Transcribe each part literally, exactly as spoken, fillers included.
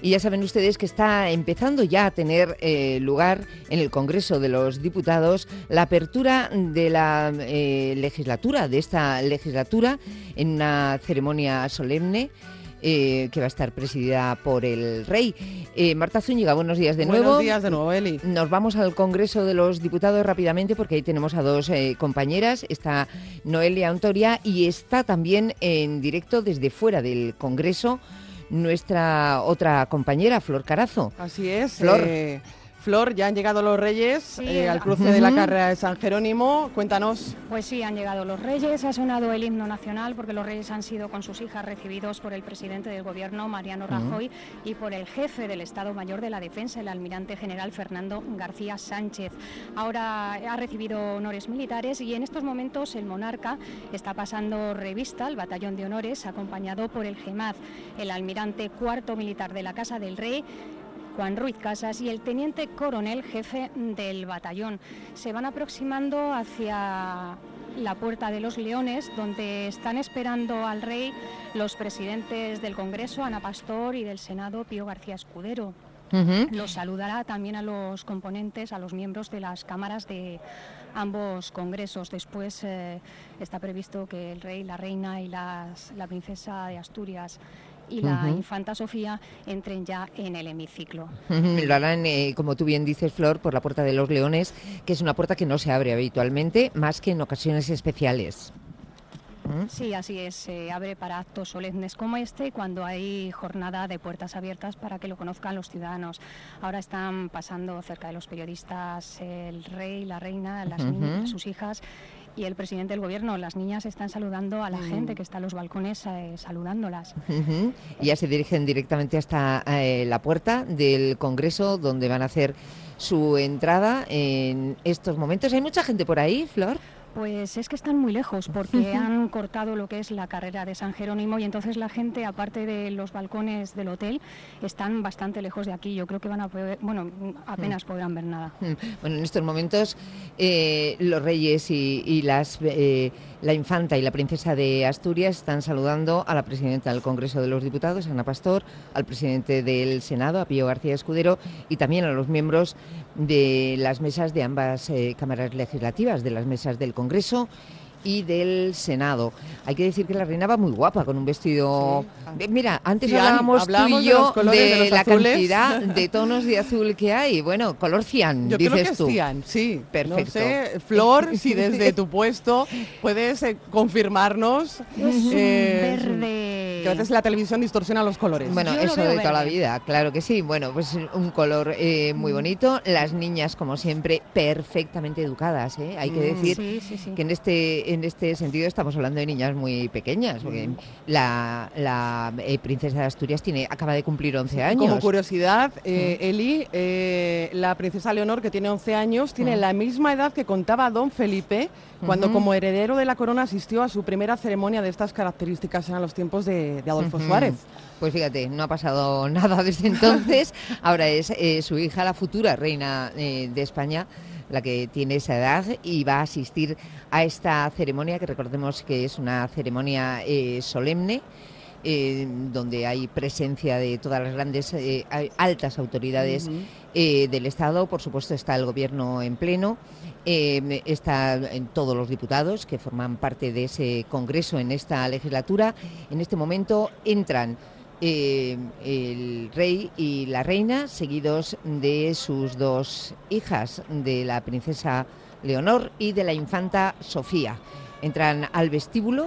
Y ya saben ustedes que está empezando ya a tener eh, lugar en el Congreso de los Diputados la apertura de la eh, legislatura, de esta legislatura, en una ceremonia solemne eh, que va a estar presidida por el Rey. Eh, Marta Zúñiga, buenos días de nuevo. Buenos días de nuevo, Eli. Nos vamos al Congreso de los Diputados rápidamente porque ahí tenemos a dos eh, compañeras. Está Noelia Ontoria y está también en directo desde fuera del Congreso nuestra otra compañera, Flor Carazo. Así es. Flor. Eh, Flor, ya han llegado los Reyes Sí, eh, al cruce uh-huh. de la carrera de San Jerónimo. Cuéntanos. Pues sí, han llegado los Reyes, ha sonado el himno nacional porque los Reyes han sido con sus hijas recibidos por el presidente del Gobierno, Mariano Rajoy, uh-huh. y por el jefe del Estado Mayor de la Defensa, el almirante general Fernando García Sánchez. Ahora ha recibido honores militares y en estos momentos el monarca está pasando revista al batallón de honores, acompañado por el GEMAZ, el almirante cuarto militar de la Casa del Rey, Juan Ruiz Casas, y el teniente coronel jefe del batallón. Se van aproximando hacia la Puerta de los Leones, donde están esperando al rey los presidentes del Congreso, Ana Pastor, y del Senado, Pío García Escudero. Uh-huh. Los saludará también a los componentes, a los miembros de las cámaras de ambos congresos. Después eh, está previsto que el rey, la reina y las, la princesa de Asturias y la uh-huh. infanta Sofía entren ya en el hemiciclo. Uh-huh. Lo harán, eh, como tú bien dices, Flor, por la Puerta de los Leones, que es una puerta que no se abre habitualmente, más que en ocasiones especiales. ¿Mm? Sí, así es. Se abre para actos solemnes como este, cuando hay jornada de puertas abiertas para que lo conozcan los ciudadanos. Ahora están pasando cerca de los periodistas el rey, la reina, las uh-huh. niñas, sus hijas y el presidente del Gobierno. Las niñas están saludando a la mm. gente que está en los balcones eh, saludándolas. Uh-huh. Y ya se dirigen directamente hasta eh, la puerta del Congreso, donde van a hacer su entrada en estos momentos. ¿Hay mucha gente por ahí, Flor? Pues es que están muy lejos porque han cortado lo que es la carrera de San Jerónimo y entonces la gente, aparte de los balcones del hotel, están bastante lejos de aquí. Yo creo que van a poder, bueno, apenas podrán ver nada. Bueno, en estos momentos eh, los reyes y, y las eh, la infanta y la princesa de Asturias están saludando a la presidenta del Congreso de los Diputados, Ana Pastor, al presidente del Senado, a Pío García Escudero, y también a los miembros de las mesas de ambas eh, cámaras legislativas, de las mesas del Congreso y del Senado. Hay que decir que la reina va muy guapa, con un vestido... Sí. Mira, antes sí, hablábamos, hablábamos tú y yo de, de, de la azules. Cantidad de tonos de azul que hay. Bueno, color cian, yo dices creo que tú. Es cian, sí. Perfecto. No sé, Flor, si desde tu puesto puedes eh, confirmarnos... Es eh, verde. Que a veces la televisión distorsiona los colores. Bueno, yo eso de verde. Toda la vida, claro que sí. Bueno, pues un color eh, muy bonito. Las niñas, como siempre, perfectamente educadas, ¿eh? Hay que decir sí, sí, sí. que en este, en este sentido estamos hablando de niñas muy pequeñas, porque mm. la, la eh, princesa de Asturias tiene, acaba de cumplir once años. Como curiosidad, eh, mm. Eli, eh, la princesa Leonor, que tiene once años, tiene mm. la misma edad que contaba don Felipe cuando uh-huh. como heredero de la corona asistió a su primera ceremonia de estas características en los tiempos de, de Adolfo uh-huh. Suárez. Pues fíjate, no ha pasado nada desde entonces. Ahora es eh, su hija, la futura reina eh, de España, la que tiene esa edad y va a asistir a esta ceremonia, que recordemos que es una ceremonia eh, solemne, eh, donde hay presencia de todas las grandes, eh, altas autoridades uh-huh. eh, del Estado. Por supuesto está el Gobierno en pleno, eh, están todos los diputados que forman parte de ese Congreso en esta legislatura. En este momento entran Eh, el rey y la reina, seguidos de sus dos hijas, de la princesa Leonor y de la infanta Sofía. Entran al vestíbulo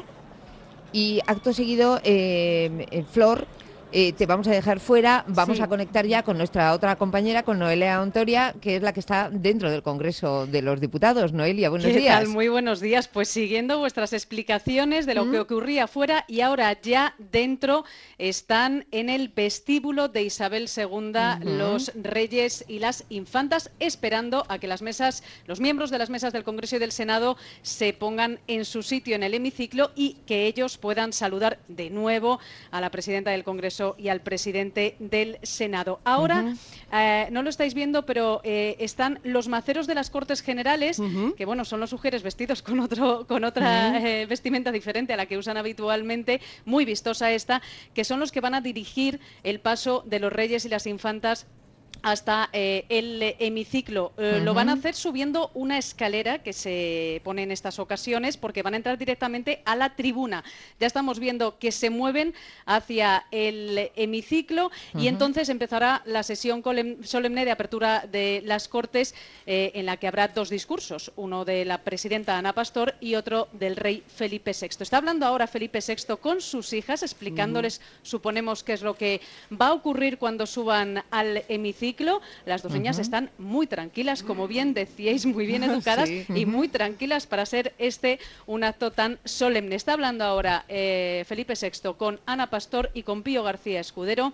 y acto seguido, eh, Flor, eh, te vamos a dejar fuera, vamos sí. a conectar ya con nuestra otra compañera, con Noelia Ontoria, que es la que está dentro del Congreso de los Diputados. Noelia, buenos ¿Qué días. tal? Muy buenos días. Pues siguiendo vuestras explicaciones de lo ¿Mm? que ocurría fuera, y ahora ya dentro están en el vestíbulo de Isabel segunda uh-huh. los reyes y las infantas, esperando a que las mesas, los miembros de las mesas del Congreso y del Senado se pongan en su sitio en el hemiciclo y que ellos puedan saludar de nuevo a la presidenta del Congreso, Congreso y al presidente del Senado. Ahora, uh-huh. eh, no lo estáis viendo, pero eh, están los maceros de las Cortes Generales, uh-huh. que bueno, son los sugieres vestidos con, otro, con otra uh-huh. eh, vestimenta diferente a la que usan habitualmente, muy vistosa esta, que son los que van a dirigir el paso de los reyes y las infantas hasta eh, el hemiciclo. Eh, uh-huh. Lo van a hacer subiendo una escalera que se pone en estas ocasiones porque van a entrar directamente a la tribuna. Ya estamos viendo que se mueven hacia el hemiciclo uh-huh. y entonces empezará la sesión solemne de apertura de las Cortes eh, en la que habrá dos discursos, uno de la presidenta Ana Pastor y otro del rey Felipe sexto. Está hablando ahora Felipe sexto con sus hijas, explicándoles, uh-huh. suponemos, qué es lo que va a ocurrir cuando suban al hemiciclo. Las dos niñas uh-huh. están muy tranquilas, como bien decíais, muy bien educadas sí. y muy tranquilas para ser este un acto tan solemne. Está hablando ahora eh, Felipe sexto con Ana Pastor y con Pío García Escudero.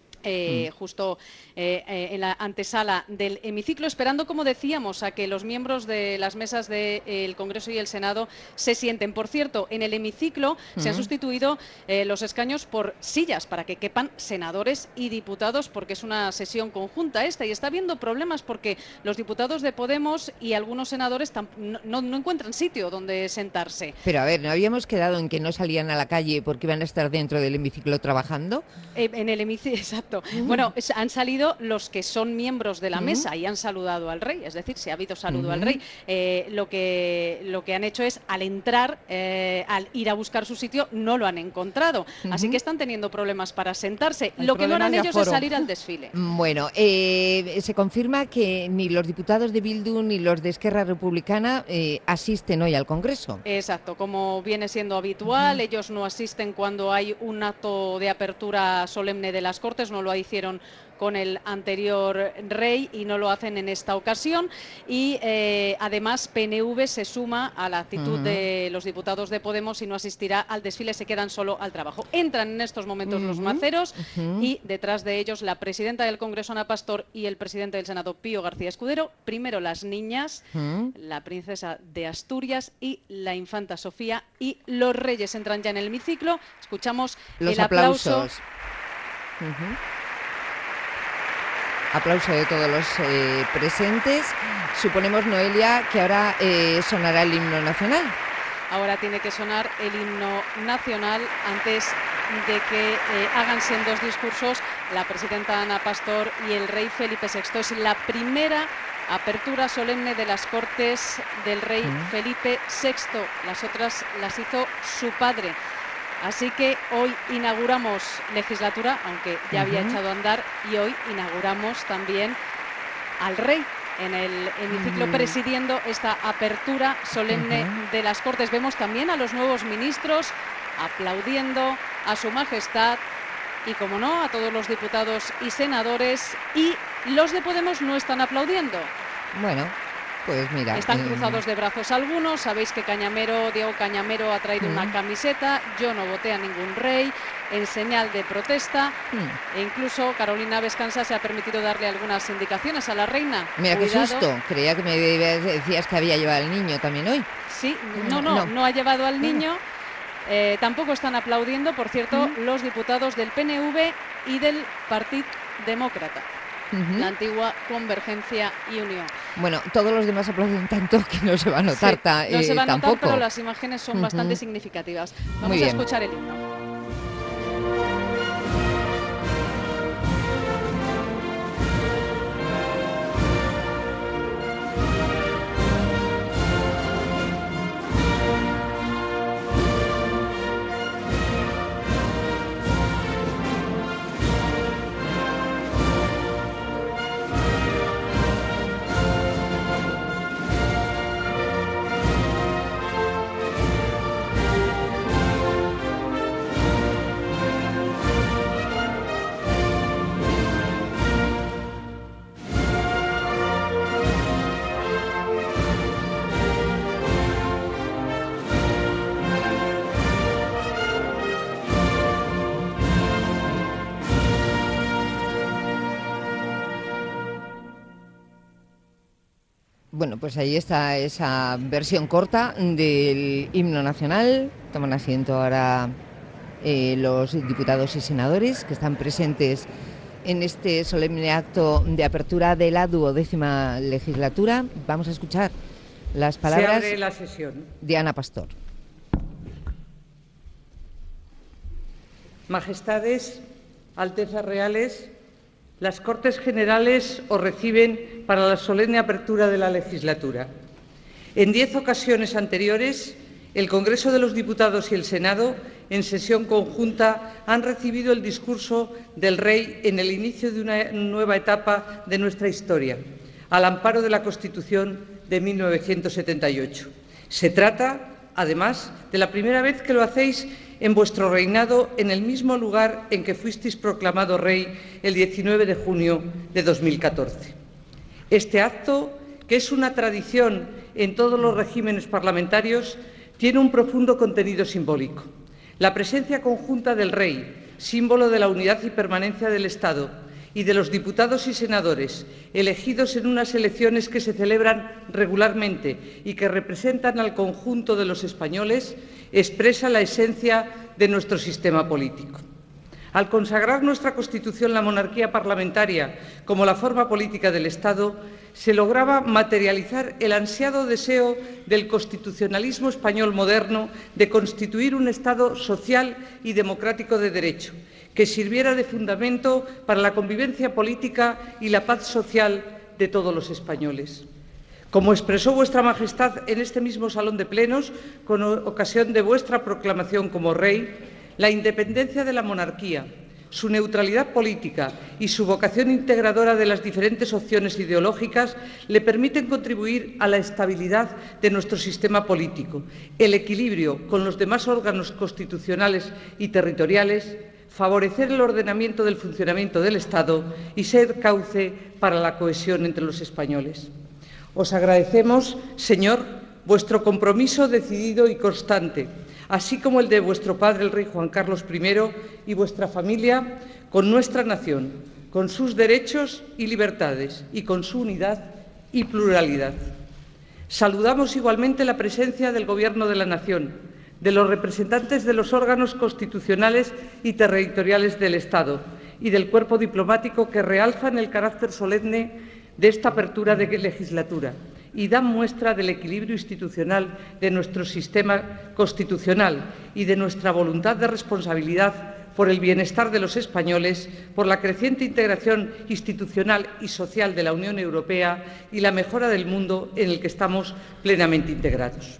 Eh, mm. justo eh, eh, en la antesala del hemiciclo, esperando, como decíamos, a que los miembros de las mesas del eh, Congreso y el Senado se sienten. Por cierto, en el hemiciclo mm. se han sustituido eh, los escaños por sillas para que quepan senadores y diputados, porque es una sesión conjunta esta, y está habiendo problemas porque los diputados de Podemos y algunos senadores no, no, no encuentran sitio donde sentarse. Pero a ver, ¿no habíamos quedado en que no salían a la calle porque iban a estar dentro del hemiciclo trabajando? Eh, en el hemiciclo, exacto. Uh-huh. Bueno, han salido los que son miembros de la uh-huh. mesa y han saludado al rey, es decir, si ha habido saludo uh-huh. al rey. Eh, lo que lo que han hecho es, al entrar, eh, al ir a buscar su sitio, no lo han encontrado. Uh-huh. Así que están teniendo problemas para sentarse. El lo que no harán ellos es salir al desfile. Bueno, eh, se confirma que ni los diputados de Bildu ni los de Esquerra Republicana eh, asisten hoy al Congreso. Exacto, como viene siendo habitual, uh-huh. ellos no asisten cuando hay un acto de apertura solemne de las Cortes, no lo hicieron con el anterior rey y no lo hacen en esta ocasión, y eh, además P N V se suma a la actitud uh-huh. de los diputados de Podemos y no asistirá al desfile, se quedan solo al trabajo. Entran en estos momentos uh-huh. los maceros uh-huh. y detrás de ellos la presidenta del Congreso Ana Pastor y el presidente del Senado Pío García Escudero, primero las niñas, uh-huh. la princesa de Asturias y la infanta Sofía, y los reyes entran ya en el hemiciclo. Escuchamos los el aplauso. Aplausos. Uh-huh. Aplauso de todos los eh, presentes. Suponemos, Noelia, que ahora eh, sonará el himno nacional. Ahora tiene que sonar el himno nacional antes de que eh, hagan sendos discursos la presidenta Ana Pastor y el rey Felipe sexto. Es la primera apertura solemne de las Cortes del rey mm. Felipe sexto. Las otras las hizo su padre. Así que hoy inauguramos legislatura, aunque ya había uh-huh. echado a andar, y hoy inauguramos también al rey en el hemiciclo uh-huh. presidiendo esta apertura solemne uh-huh. de las Cortes. Vemos también a los nuevos ministros aplaudiendo a su majestad y, como no, a todos los diputados y senadores, y los de Podemos no están aplaudiendo. Bueno. Pues mira, están eh... cruzados de brazos algunos. Sabéis que Cañamero, Diego Cañamero ha traído mm. una camiseta, yo no voté a ningún rey, en señal de protesta, mm. e incluso Carolina Vescansa se ha permitido darle algunas indicaciones a la reina. Mira, Cuidado. Qué susto, creía que me decías que había llevado al niño también hoy. Sí, no, no, no, no ha llevado al niño. Eh, tampoco están aplaudiendo, por cierto, mm. los diputados del P N V y del Partido Demócrata. Uh-huh. La antigua Convergencia y Unión. Bueno, todos los demás aplauden tanto que no se va a notar. Sí, ta, no eh, se va a notar, tampoco. pero las imágenes son uh-huh. bastante significativas. Vamos a escuchar el himno. Bueno, pues ahí está esa versión corta del himno nacional. Toman asiento ahora eh, los diputados y senadores que están presentes en este solemne acto de apertura de la duodécima legislatura. Vamos a escuchar las palabras Se abre la sesión. de Ana Pastor. Majestades, Altezas Reales, las Cortes Generales os reciben para la solemne apertura de la legislatura. En diez ocasiones anteriores, el Congreso de los Diputados y el Senado, en sesión conjunta, han recibido el discurso del Rey en el inicio de una nueva etapa de nuestra historia, al amparo de la Constitución de mil novecientos setenta y ocho. Se trata, además, de la primera vez que lo hacéis en vuestro reinado en el mismo lugar en que fuisteis proclamado Rey el diecinueve de junio de dos mil catorce. Este acto, que es una tradición en todos los regímenes parlamentarios, tiene un profundo contenido simbólico. La presencia conjunta del Rey, símbolo de la unidad y permanencia del Estado, y de los diputados y senadores, elegidos en unas elecciones que se celebran regularmente y que representan al conjunto de los españoles, expresa la esencia de nuestro sistema político. Al consagrar nuestra Constitución la monarquía parlamentaria como la forma política del Estado, se lograba materializar el ansiado deseo del constitucionalismo español moderno de constituir un Estado social y democrático de derecho, que sirviera de fundamento para la convivencia política y la paz social de todos los españoles. Como expresó vuestra Majestad en este mismo salón de plenos, con ocasión de vuestra proclamación como Rey, la independencia de la monarquía, su neutralidad política y su vocación integradora de las diferentes opciones ideológicas le permiten contribuir a la estabilidad de nuestro sistema político, el equilibrio con los demás órganos constitucionales y territoriales, favorecer el ordenamiento del funcionamiento del Estado y ser cauce para la cohesión entre los españoles. Os agradecemos, Señor, vuestro compromiso decidido y constante, así como el de vuestro padre, el rey Juan Carlos primero, y vuestra familia, con nuestra nación, con sus derechos y libertades, y con su unidad y pluralidad. Saludamos igualmente la presencia del Gobierno de la Nación, de los representantes de los órganos constitucionales y territoriales del Estado y del cuerpo diplomático, que realzan el carácter solemne de esta apertura de legislatura y dan muestra del equilibrio institucional de nuestro sistema constitucional y de nuestra voluntad de responsabilidad por el bienestar de los españoles, por la creciente integración institucional y social de la Unión Europea y la mejora del mundo en el que estamos plenamente integrados.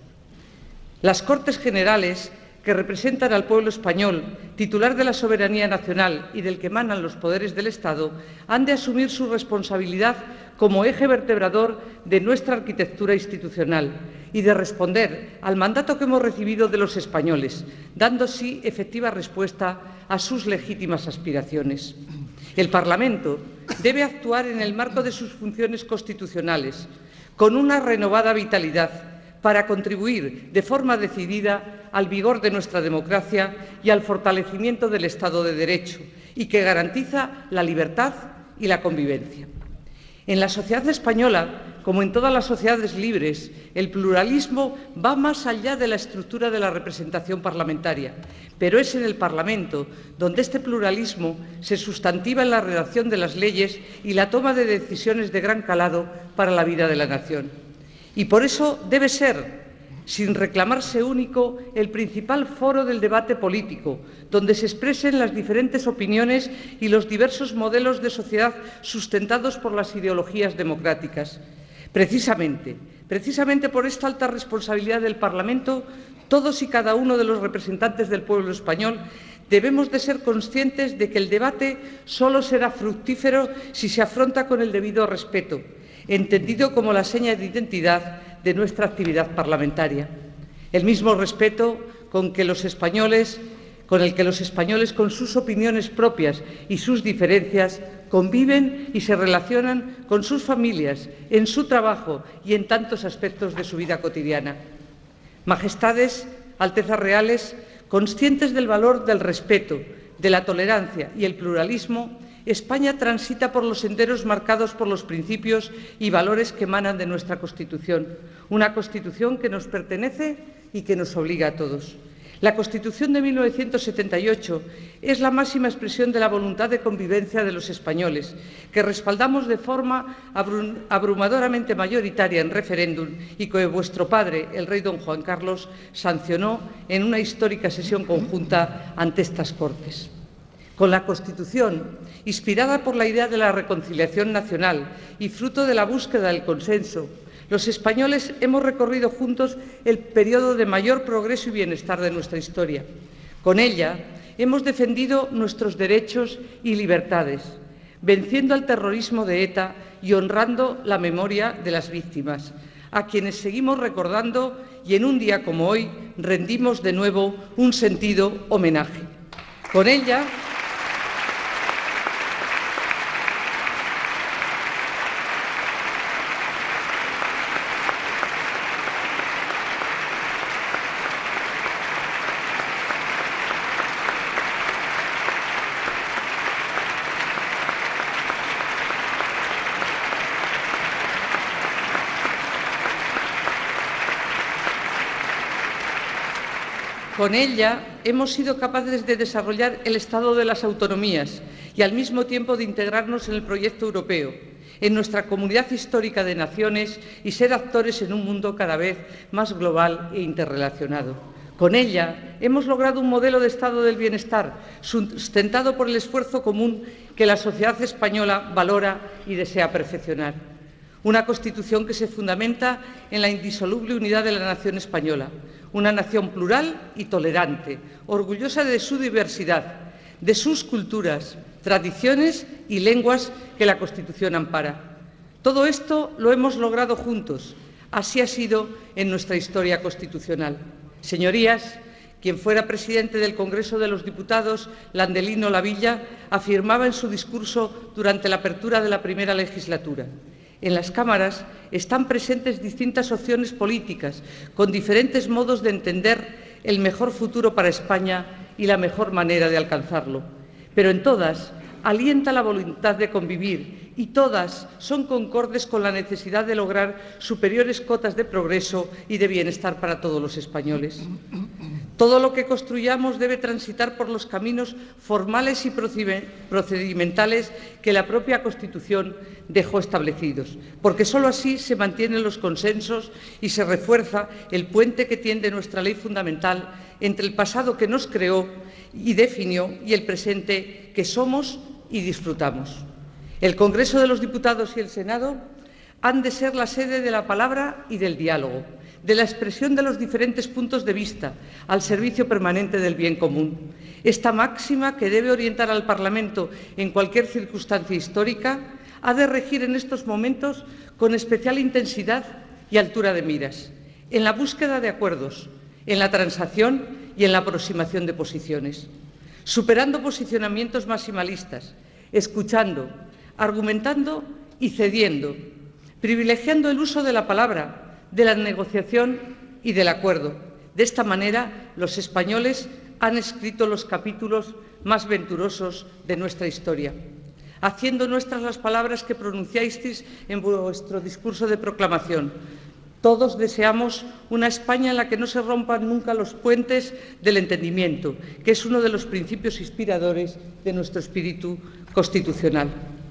Las Cortes Generales, que representan al pueblo español, titular de la soberanía nacional y del que emanan los poderes del Estado, han de asumir su responsabilidad como eje vertebrador de nuestra arquitectura institucional y de responder al mandato que hemos recibido de los españoles, dando así efectiva respuesta a sus legítimas aspiraciones. El Parlamento debe actuar en el marco de sus funciones constitucionales, con una renovada vitalidad, para contribuir de forma decidida al vigor de nuestra democracia y al fortalecimiento del Estado de Derecho, y que garantiza la libertad y la convivencia. En la sociedad española, como en todas las sociedades libres, el pluralismo va más allá de la estructura de la representación parlamentaria, pero es en el Parlamento donde este pluralismo se sustantiva en la redacción de las leyes y la toma de decisiones de gran calado para la vida de la nación. Y por eso debe ser, sin reclamarse único, el principal foro del debate político, donde se expresen las diferentes opiniones y los diversos modelos de sociedad sustentados por las ideologías democráticas. Precisamente, precisamente por esta alta responsabilidad del Parlamento, todos y cada uno de los representantes del pueblo español debemos de ser conscientes de que el debate solo será fructífero si se afronta con el debido respeto, entendido como la seña de identidad de nuestra actividad parlamentaria. El mismo respeto con que los españoles, con el que los españoles, con sus opiniones propias y sus diferencias, conviven y se relacionan con sus familias, en su trabajo y en tantos aspectos de su vida cotidiana. Majestades, Altezas Reales, conscientes del valor del respeto, de la tolerancia y el pluralismo, España transita por los senderos marcados por los principios y valores que emanan de nuestra Constitución, una Constitución que nos pertenece y que nos obliga a todos. La Constitución de mil novecientos setenta y ocho es la máxima expresión de la voluntad de convivencia de los españoles, que respaldamos de forma abrumadoramente mayoritaria en referéndum y que vuestro padre, el rey don Juan Carlos, sancionó en una histórica sesión conjunta ante estas Cortes. Con la Constitución, inspirada por la idea de la reconciliación nacional y fruto de la búsqueda del consenso, los españoles hemos recorrido juntos el periodo de mayor progreso y bienestar de nuestra historia. Con ella hemos defendido nuestros derechos y libertades, venciendo al terrorismo de ETA y honrando la memoria de las víctimas, a quienes seguimos recordando y en un día como hoy rendimos de nuevo un sentido homenaje. Con ella Con ella hemos sido capaces de desarrollar el Estado de las autonomías y al mismo tiempo de integrarnos en el proyecto europeo, en nuestra comunidad histórica de naciones y ser actores en un mundo cada vez más global e interrelacionado. Con ella hemos logrado un modelo de Estado del bienestar sustentado por el esfuerzo común que la sociedad española valora y desea perfeccionar. Una Constitución que se fundamenta en la indisoluble unidad de la nación española, una nación plural y tolerante, orgullosa de su diversidad, de sus culturas, tradiciones y lenguas que la Constitución ampara. Todo esto lo hemos logrado juntos. Así ha sido en nuestra historia constitucional. Señorías, quien fuera presidente del Congreso de los Diputados, Landelino Lavilla, afirmaba en su discurso durante la apertura de la primera legislatura: en las cámaras están presentes distintas opciones políticas, con diferentes modos de entender el mejor futuro para España y la mejor manera de alcanzarlo. Pero en todas alienta la voluntad de convivir y todas son concordes con la necesidad de lograr superiores cotas de progreso y de bienestar para todos los españoles. Todo lo que construyamos debe transitar por los caminos formales y procedimentales que la propia Constitución dejó establecidos, porque sólo así se mantienen los consensos y se refuerza el puente que tiende nuestra ley fundamental entre el pasado que nos creó y definió y el presente que somos y disfrutamos. El Congreso de los Diputados y el Senado han de ser la sede de la palabra y del diálogo, de la expresión de los diferentes puntos de vista, al servicio permanente del bien común. Esta máxima, que debe orientar al Parlamento en cualquier circunstancia histórica, ha de regir en estos momentos con especial intensidad y altura de miras, en la búsqueda de acuerdos, en la transacción y en la aproximación de posiciones, superando posicionamientos maximalistas, escuchando, argumentando y cediendo, privilegiando el uso de la palabra, de la negociación y del acuerdo. De esta manera, los españoles han escrito los capítulos más venturosos de nuestra historia, haciendo nuestras las palabras que pronunciasteis en vuestro discurso de proclamación. Todos deseamos una España en la que no se rompan nunca los puentes del entendimiento, que es uno de los principios inspiradores de nuestro espíritu constitucional.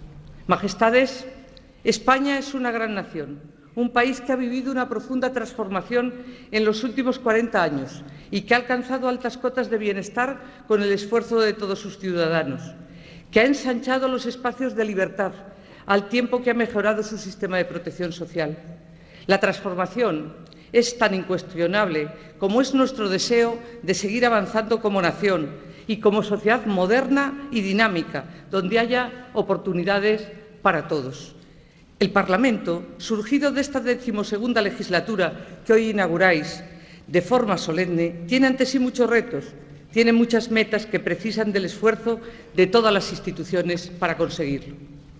Majestades, España es una gran nación, un país que ha vivido una profunda transformación en los últimos cuarenta años y que ha alcanzado altas cotas de bienestar con el esfuerzo de todos sus ciudadanos, que ha ensanchado los espacios de libertad al tiempo que ha mejorado su sistema de protección social. La transformación es tan incuestionable como es nuestro deseo de seguir avanzando como nación y como sociedad moderna y dinámica, donde haya oportunidades para todos. El Parlamento, surgido de esta decimosegunda legislatura que hoy inauguráis de forma solemne, tiene ante sí muchos retos, tiene muchas metas que precisan del esfuerzo de todas las instituciones para conseguirlo.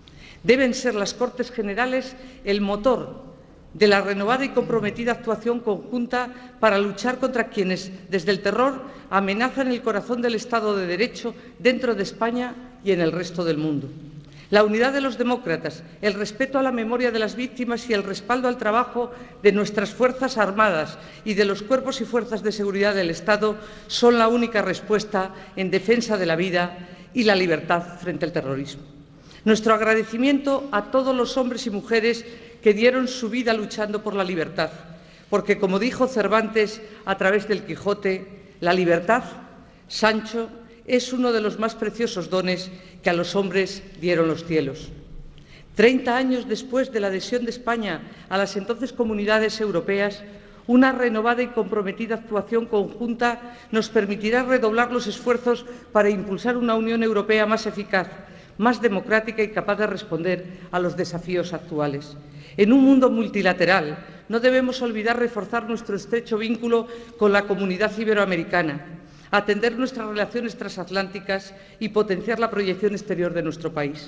Deben ser las Cortes Generales el motor de la renovada y comprometida actuación conjunta para luchar contra quienes, desde el terror, amenazan el corazón del Estado de Derecho dentro de España y en el resto del mundo. La unidad de los demócratas, el respeto a la memoria de las víctimas y el respaldo al trabajo de nuestras Fuerzas Armadas y de los cuerpos y fuerzas de seguridad del Estado son la única respuesta en defensa de la vida y la libertad frente al terrorismo. Nuestro agradecimiento a todos los hombres y mujeres que dieron su vida luchando por la libertad, porque, como dijo Cervantes a través del Quijote, la libertad, Sancho, es uno de los más preciosos dones que a los hombres dieron los cielos. Treinta años después de la adhesión de España a las entonces comunidades europeas, una renovada y comprometida actuación conjunta nos permitirá redoblar los esfuerzos para impulsar una Unión Europea más eficaz, más democrática y capaz de responder a los desafíos actuales. En un mundo multilateral, no debemos olvidar reforzar nuestro estrecho vínculo con la comunidad iberoamericana, atender nuestras relaciones transatlánticas y potenciar la proyección exterior de nuestro país.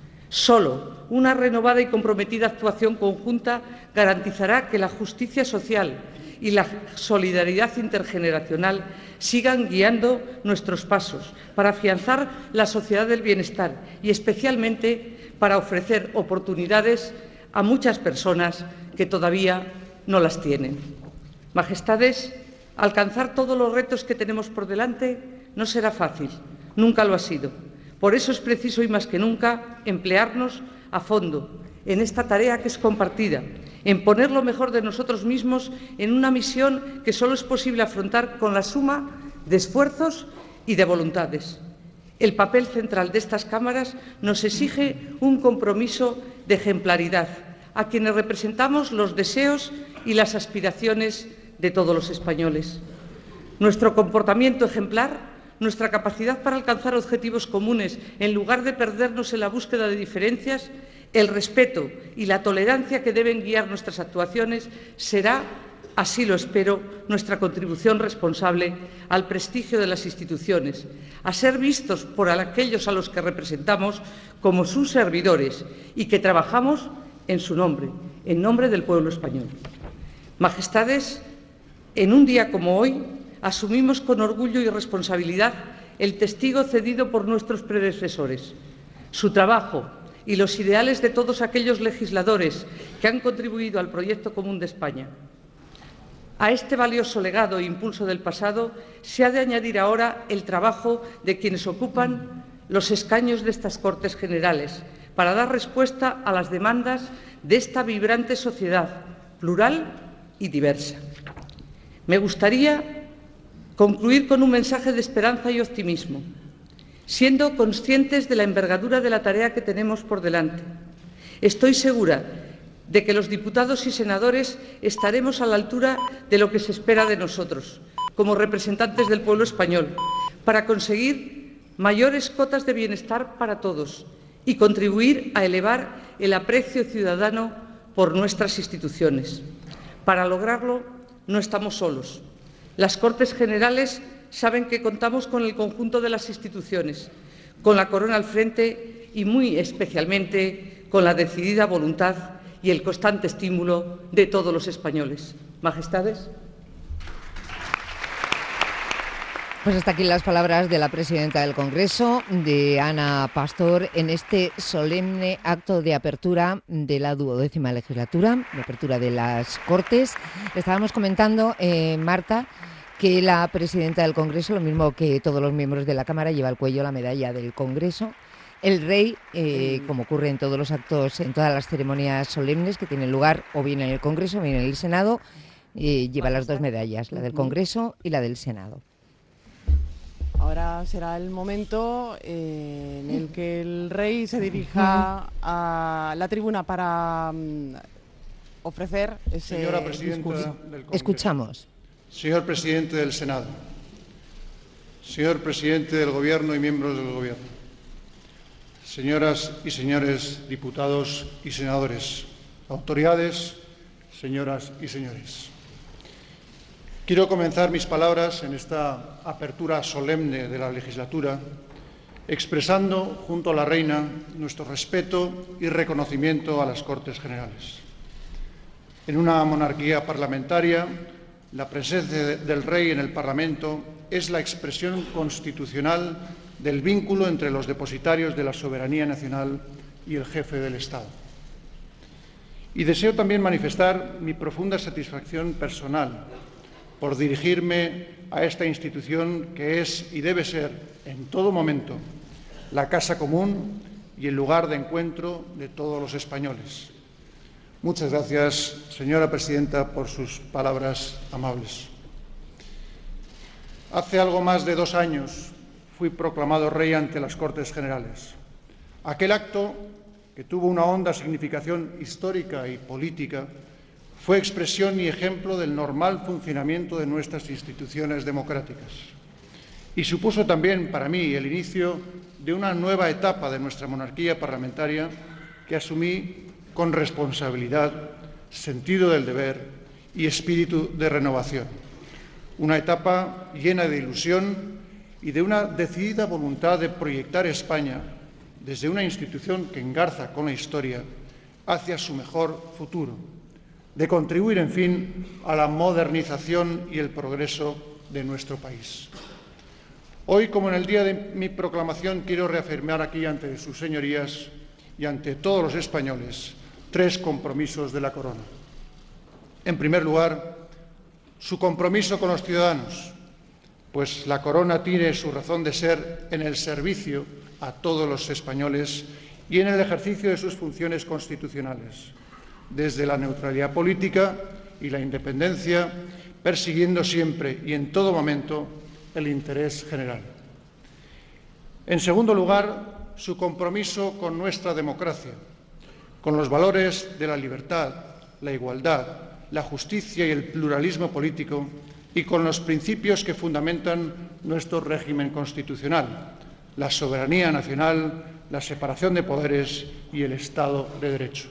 Solo una renovada y comprometida actuación conjunta garantizará que la justicia social y la solidaridad intergeneracional sigan guiando nuestros pasos para afianzar la sociedad del bienestar y, especialmente, para ofrecer oportunidades a muchas personas que todavía no las tienen. Majestades, alcanzar todos los retos que tenemos por delante no será fácil, nunca lo ha sido. Por eso es preciso, y más que nunca, emplearnos a fondo en esta tarea que es compartida, en poner lo mejor de nosotros mismos en una misión que solo es posible afrontar con la suma de esfuerzos y de voluntades. El papel central de estas cámaras nos exige un compromiso de ejemplaridad, a quienes representamos los deseos y las aspiraciones de todos los españoles. Nuestro comportamiento ejemplar, nuestra capacidad para alcanzar objetivos comunes en lugar de perdernos en la búsqueda de diferencias, el respeto y la tolerancia que deben guiar nuestras actuaciones será, así lo espero, nuestra contribución responsable al prestigio de las instituciones, a ser vistos por aquellos a los que representamos como sus servidores y que trabajamos en su nombre, en nombre del pueblo español. Majestades, en un día como hoy, asumimos con orgullo y responsabilidad el testigo cedido por nuestros predecesores, su trabajo y los ideales de todos aquellos legisladores que han contribuido al proyecto común de España. A este valioso legado e impulso del pasado se ha de añadir ahora el trabajo de quienes ocupan los escaños de estas Cortes Generales para dar respuesta a las demandas de esta vibrante sociedad, plural y diversa. Me gustaría concluir con un mensaje de esperanza y optimismo, siendo conscientes de la envergadura de la tarea que tenemos por delante. Estoy segura de que los diputados y senadores estaremos a la altura de lo que se espera de nosotros, como representantes del pueblo español, para conseguir mayores cotas de bienestar para todos y contribuir a elevar el aprecio ciudadano por nuestras instituciones. Para lograrlo, no estamos solos. Las Cortes Generales saben que contamos con el conjunto de las instituciones, con la Corona al frente y, muy especialmente, con la decidida voluntad y el constante estímulo de todos los españoles. Majestades. Pues hasta aquí las palabras de la presidenta del Congreso, de Ana Pastor, en este solemne acto de apertura de la duodécima legislatura, de apertura de las Cortes. Estábamos comentando, eh, Marta, que la presidenta del Congreso, lo mismo que todos los miembros de la Cámara, lleva al cuello la medalla del Congreso. El rey, eh, como ocurre en todos los actos, en todas las ceremonias solemnes que tienen lugar o bien en el Congreso o bien en el Senado, eh, lleva las dos medallas, la del Congreso y la del Senado. Ahora será el momento eh, en el que el rey se dirija a la tribuna para um, ofrecer ese Señora Presidenta discurso. del Congreso. Escuchamos. Señor Presidente del Senado, señor Presidente del Gobierno y miembros del Gobierno, señoras y señores diputados y senadores, autoridades, señoras y señores. Quiero comenzar mis palabras en esta apertura solemne de la legislatura expresando, junto a la Reina, nuestro respeto y reconocimiento a las Cortes Generales. En una monarquía parlamentaria, la presencia del Rey en el Parlamento es la expresión constitucional del vínculo entre los depositarios de la soberanía nacional y el jefe del Estado. Y deseo también manifestar mi profunda satisfacción personal por dirigirme a esta institución que es y debe ser en todo momento la casa común y el lugar de encuentro de todos los españoles. Muchas gracias, señora presidenta, por sus palabras amables. Hace algo más de dos años fui proclamado rey ante las Cortes Generales. Aquel acto, que tuvo una honda significación histórica y política, fue expresión y ejemplo del normal funcionamiento de nuestras instituciones democráticas. Y supuso también para mí el inicio de una nueva etapa de nuestra monarquía parlamentaria que asumí con responsabilidad, sentido del deber y espíritu de renovación. Una etapa llena de ilusión y de una decidida voluntad de proyectar España desde una institución que engarza con la historia hacia su mejor futuro, de contribuir, en fin, a la modernización y el progreso de nuestro país. Hoy, como en el día de mi proclamación, quiero reafirmar aquí ante sus señorías y ante todos los españoles tres compromisos de la Corona. En primer lugar, su compromiso con los ciudadanos, pues la Corona tiene su razón de ser en el servicio a todos los españoles y en el ejercicio de sus funciones constitucionales, desde la neutralidad política y la independencia, persiguiendo siempre y en todo momento el interés general. En segundo lugar, su compromiso con nuestra democracia, con los valores de la libertad, la igualdad, la justicia y el pluralismo político y con los principios que fundamentan nuestro régimen constitucional, la soberanía nacional, la separación de poderes y el Estado de Derecho.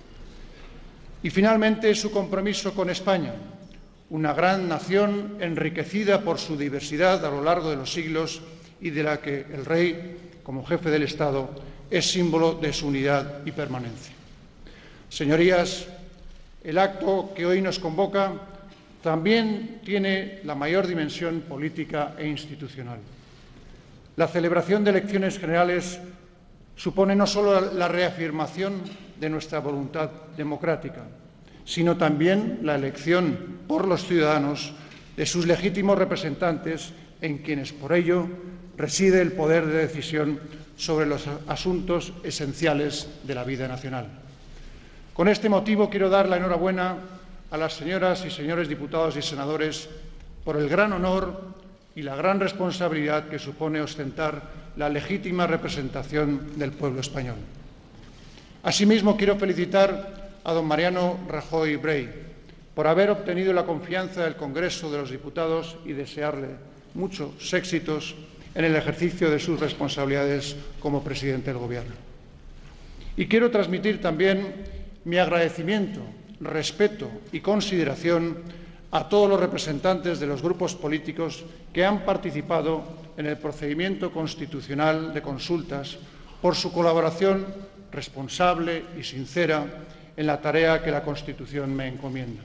Y, finalmente, su compromiso con España, una gran nación enriquecida por su diversidad a lo largo de los siglos y de la que el rey, como jefe del Estado, es símbolo de su unidad y permanencia. Señorías, el acto que hoy nos convoca también tiene la mayor dimensión política e institucional. La celebración de elecciones generales supone no solo la reafirmación de nuestra voluntad democrática, sino también la elección por los ciudadanos de sus legítimos representantes, en quienes por ello reside el poder de decisión sobre los asuntos esenciales de la vida nacional. Con este motivo quiero dar la enhorabuena a las señoras y señores diputados y senadores por el gran honor y la gran responsabilidad que supone ostentar la legítima representación del pueblo español. Asimismo, quiero felicitar a don Mariano Rajoy Brey por haber obtenido la confianza del Congreso de los Diputados y desearle muchos éxitos en el ejercicio de sus responsabilidades como presidente del Gobierno. Y quiero transmitir también mi agradecimiento, respeto y consideración a todos los representantes de los grupos políticos que han participado en el procedimiento constitucional de consultas por su colaboración responsable y sincera en la tarea que la Constitución me encomienda.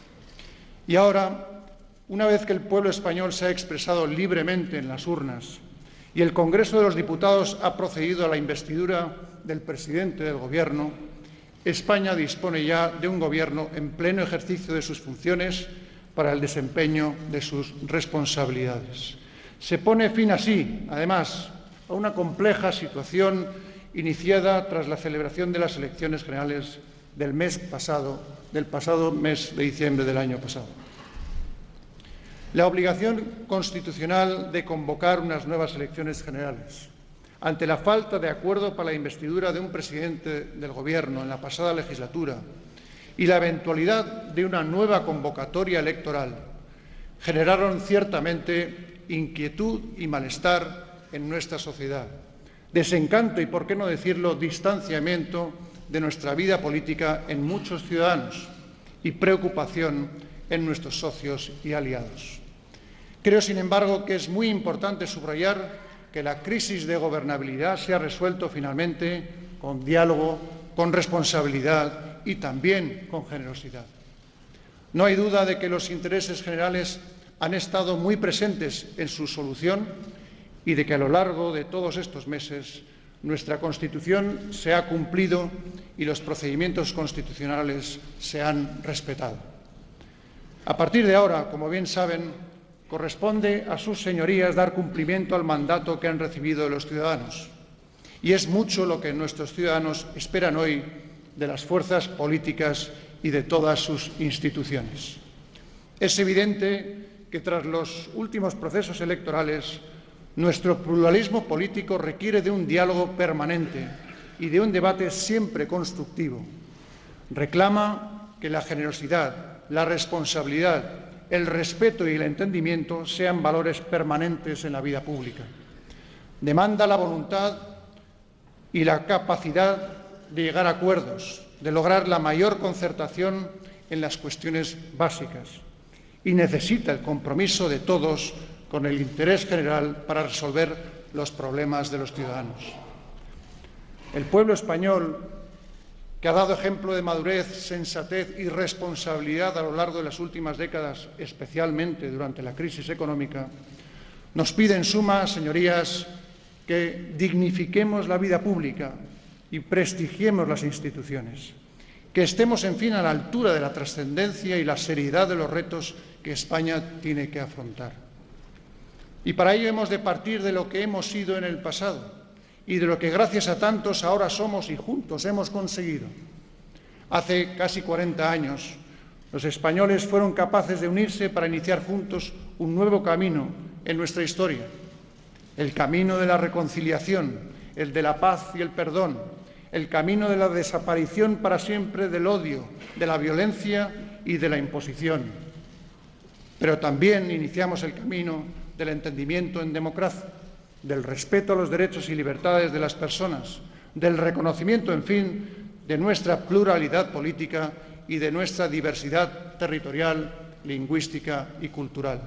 Y ahora, una vez que el pueblo español se ha expresado libremente en las urnas y el Congreso de los Diputados ha procedido a la investidura del presidente del Gobierno, España dispone ya de un Gobierno en pleno ejercicio de sus funciones para el desempeño de sus responsabilidades. Se pone fin así, además, a una compleja situación iniciada tras la celebración de las elecciones generales del mes pasado, del pasado mes de diciembre del año pasado. La obligación constitucional de convocar unas nuevas elecciones generales, ante la falta de acuerdo para la investidura de un presidente del Gobierno en la pasada legislatura y la eventualidad de una nueva convocatoria electoral, generaron ciertamente inquietud y malestar en nuestra sociedad, desencanto y, por qué no decirlo, distanciamiento de nuestra vida política en muchos ciudadanos y preocupación en nuestros socios y aliados. Creo, sin embargo, que es muy importante subrayar que la crisis de gobernabilidad se ha resuelto finalmente con diálogo, con responsabilidad y también con generosidad. No hay duda de que los intereses generales han estado muy presentes en su solución y de que a lo largo de todos estos meses nuestra Constitución se ha cumplido y los procedimientos constitucionales se han respetado. A partir de ahora, como bien saben, corresponde a sus señorías dar cumplimiento al mandato que han recibido de los ciudadanos. Y es mucho lo que nuestros ciudadanos esperan hoy de las fuerzas políticas y de todas sus instituciones. Es evidente que tras los últimos procesos electorales, nuestro pluralismo político requiere de un diálogo permanente y de un debate siempre constructivo. Reclama que la generosidad, la responsabilidad, el respeto y el entendimiento sean valores permanentes en la vida pública. Demanda la voluntad y la capacidad de llegar a acuerdos, de lograr la mayor concertación en las cuestiones básicas, y necesita el compromiso de todos con el interés general para resolver los problemas de los ciudadanos. El pueblo español, que ha dado ejemplo de madurez, sensatez y responsabilidad a lo largo de las últimas décadas, especialmente durante la crisis económica, nos pide en suma, señorías, que dignifiquemos la vida pública y prestigiemos las instituciones, que estemos, en fin, a la altura de la trascendencia y la seriedad de los retos que España tiene que afrontar. Y para ello hemos de partir de lo que hemos sido en el pasado y de lo que gracias a tantos ahora somos y juntos hemos conseguido. Hace casi cuarenta años, los españoles fueron capaces de unirse para iniciar juntos un nuevo camino en nuestra historia, el camino de la reconciliación, el de la paz y el perdón, el camino de la desaparición para siempre del odio, de la violencia y de la imposición. Pero también iniciamos el camino del entendimiento en democracia, del respeto a los derechos y libertades de las personas, del reconocimiento, en fin, de nuestra pluralidad política y de nuestra diversidad territorial, lingüística y cultural.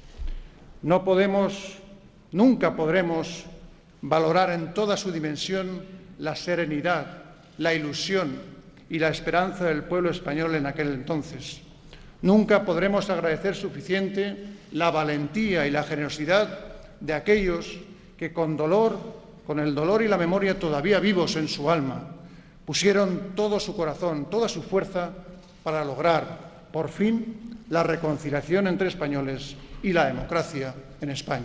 No podemos, nunca podremos valorar en toda su dimensión la serenidad, la ilusión y la esperanza del pueblo español en aquel entonces. Nunca podremos agradecer suficiente la valentía y la generosidad de aquellos que con dolor, con el dolor y la memoria todavía vivos en su alma, pusieron todo su corazón, toda su fuerza para lograr, por fin, la reconciliación entre españoles y la democracia en España.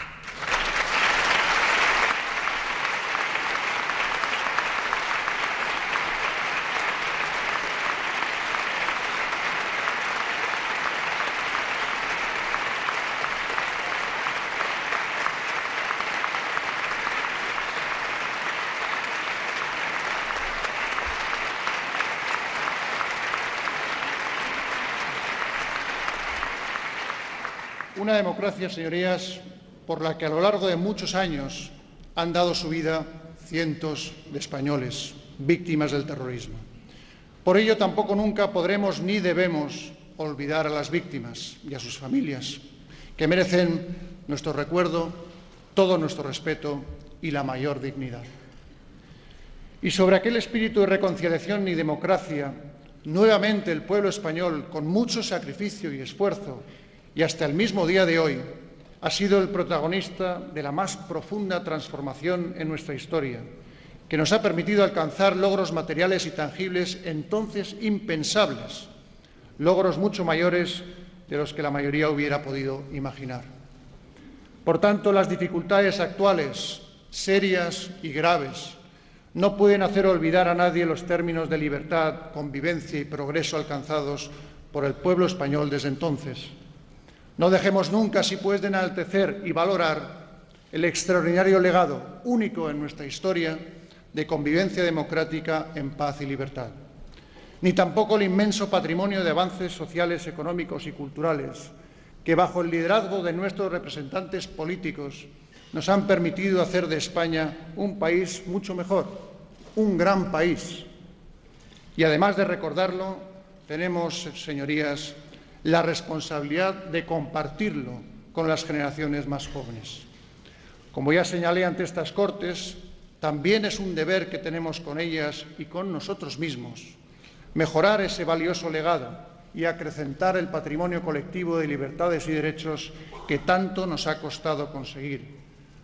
Una democracia, señorías, por la que a lo largo de muchos años han dado su vida cientos de españoles, víctimas del terrorismo. Por ello, tampoco nunca podremos ni debemos olvidar a las víctimas y a sus familias, que merecen nuestro recuerdo, todo nuestro respeto y la mayor dignidad. Y sobre aquel espíritu de reconciliación y democracia, nuevamente el pueblo español, con mucho sacrificio y esfuerzo, y hasta el mismo día de hoy, ha sido el protagonista de la más profunda transformación en nuestra historia, que nos ha permitido alcanzar logros materiales y tangibles entonces impensables, logros mucho mayores de los que la mayoría hubiera podido imaginar. Por tanto, las dificultades actuales, serias y graves, no pueden hacer olvidar a nadie los términos de libertad, convivencia y progreso alcanzados por el pueblo español desde entonces. No dejemos nunca, así pues, de enaltecer y valorar el extraordinario legado, único en nuestra historia, de convivencia democrática en paz y libertad. Ni tampoco el inmenso patrimonio de avances sociales, económicos y culturales que, bajo el liderazgo de nuestros representantes políticos, nos han permitido hacer de España un país mucho mejor, un gran país. Y además de recordarlo, tenemos, señorías, la responsabilidad de compartirlo con las generaciones más jóvenes. Como ya señalé ante estas Cortes, también es un deber que tenemos con ellas y con nosotros mismos, mejorar ese valioso legado y acrecentar el patrimonio colectivo de libertades y derechos que tanto nos ha costado conseguir,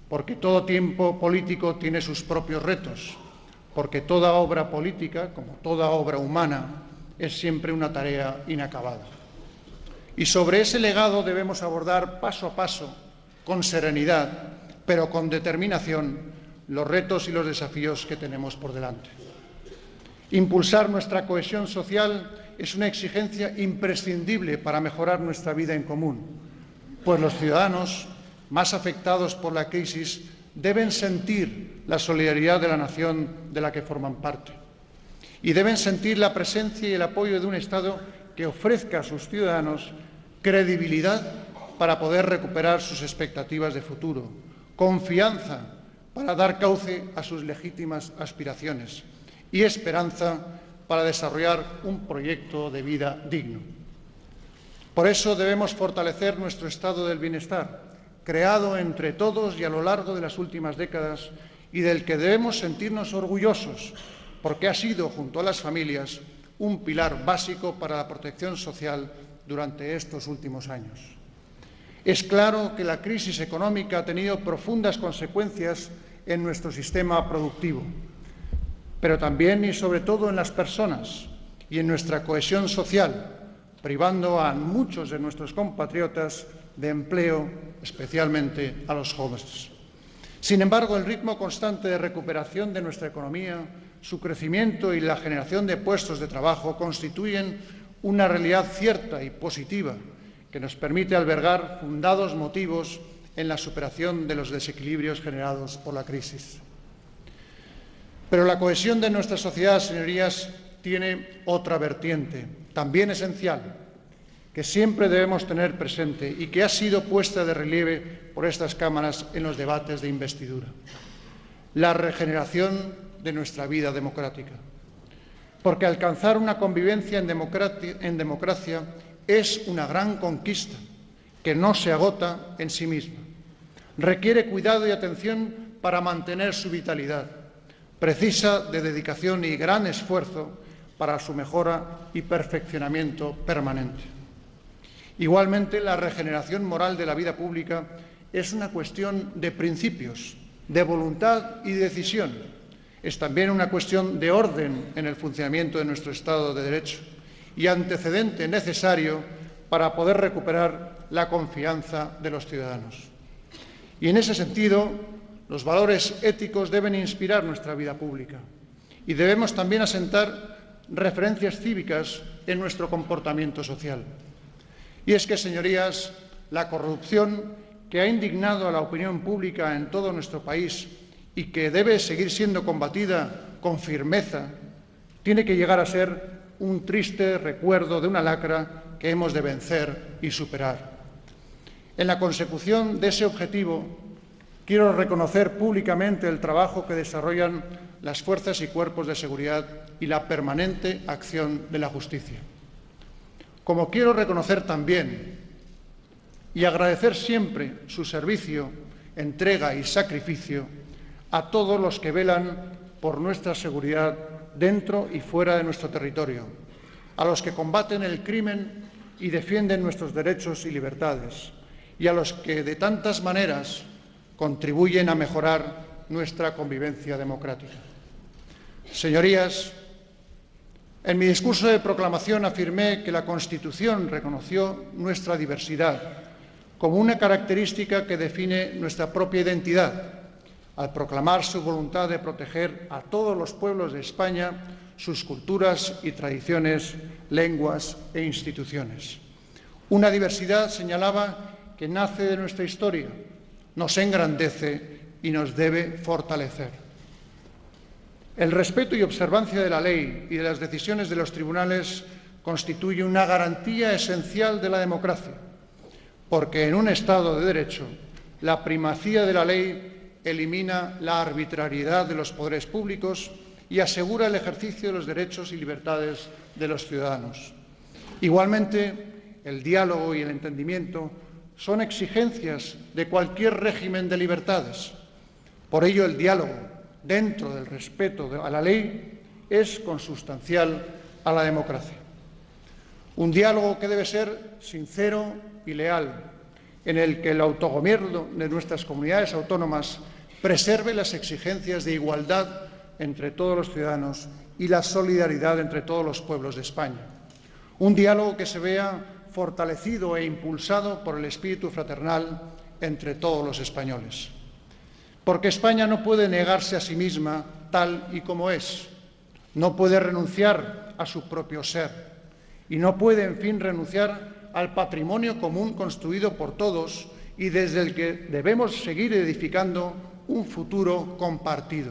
porque todo tiempo político tiene sus propios retos, porque toda obra política, como toda obra humana, es siempre una tarea inacabada. Y sobre ese legado debemos abordar paso a paso, con serenidad, pero con determinación, los retos y los desafíos que tenemos por delante. Impulsar nuestra cohesión social es una exigencia imprescindible para mejorar nuestra vida en común, pues los ciudadanos más afectados por la crisis deben sentir la solidaridad de la nación de la que forman parte y deben sentir la presencia y el apoyo de un Estado que ofrezca a sus ciudadanos credibilidad para poder recuperar sus expectativas de futuro, confianza para dar cauce a sus legítimas aspiraciones y esperanza para desarrollar un proyecto de vida digno. Por eso debemos fortalecer nuestro estado del bienestar, creado entre todos y a lo largo de las últimas décadas, y del que debemos sentirnos orgullosos, porque ha sido, junto a las familias, un pilar básico para la protección social durante estos últimos años. Es claro que la crisis económica ha tenido profundas consecuencias en nuestro sistema productivo, pero también y sobre todo en las personas y en nuestra cohesión social, privando a muchos de nuestros compatriotas de empleo, especialmente a los jóvenes. Sin embargo, el ritmo constante de recuperación de nuestra economía, su crecimiento y la generación de puestos de trabajo constituyen una realidad cierta y positiva que nos permite albergar fundados motivos en la superación de los desequilibrios generados por la crisis. Pero la cohesión de nuestra sociedad, señorías, tiene otra vertiente, también esencial, que siempre debemos tener presente y que ha sido puesta de relieve por estas cámaras en los debates de investidura: la regeneración de nuestra vida democrática. Porque alcanzar una convivencia en democracia, en democracia es una gran conquista que no se agota en sí misma. Requiere cuidado y atención para mantener su vitalidad. Precisa de dedicación y gran esfuerzo para su mejora y perfeccionamiento permanente. Igualmente, la regeneración moral de la vida pública es una cuestión de principios, de voluntad y de decisión. Es también una cuestión de orden en el funcionamiento de nuestro Estado de Derecho y antecedente necesario para poder recuperar la confianza de los ciudadanos. Y en ese sentido, los valores éticos deben inspirar nuestra vida pública y debemos también asentar referencias cívicas en nuestro comportamiento social. Y es que, señorías, la corrupción que ha indignado a la opinión pública en todo nuestro país y que debe seguir siendo combatida con firmeza, tiene que llegar a ser un triste recuerdo de una lacra que hemos de vencer y superar. En la consecución de ese objetivo, quiero reconocer públicamente el trabajo que desarrollan las fuerzas y cuerpos de seguridad y la permanente acción de la justicia. Como quiero reconocer también y agradecer siempre su servicio, entrega y sacrificio a todos los que velan por nuestra seguridad dentro y fuera de nuestro territorio, a los que combaten el crimen y defienden nuestros derechos y libertades, y a los que de tantas maneras contribuyen a mejorar nuestra convivencia democrática. Señorías, en mi discurso de proclamación afirmé que la Constitución reconoció nuestra diversidad como una característica que define nuestra propia identidad, al proclamar su voluntad de proteger a todos los pueblos de España, sus culturas y tradiciones, lenguas e instituciones. Una diversidad, señalaba, que nace de nuestra historia, nos engrandece y nos debe fortalecer. El respeto y observancia de la ley y de las decisiones de los tribunales constituye una garantía esencial de la democracia, porque en un Estado de Derecho la primacía de la ley elimina la arbitrariedad de los poderes públicos y asegura el ejercicio de los derechos y libertades de los ciudadanos. Igualmente, el diálogo y el entendimiento son exigencias de cualquier régimen de libertades. Por ello, el diálogo, dentro del respeto a la ley, es consustancial a la democracia. Un diálogo que debe ser sincero y leal, en el que el autogobierno de nuestras comunidades autónomas preserve las exigencias de igualdad entre todos los ciudadanos y la solidaridad entre todos los pueblos de España. Un diálogo que se vea fortalecido e impulsado por el espíritu fraternal entre todos los españoles. Porque España no puede negarse a sí misma tal y como es, no puede renunciar a su propio ser y no puede, en fin, renunciar al patrimonio común construido por todos y desde el que debemos seguir edificando un futuro compartido.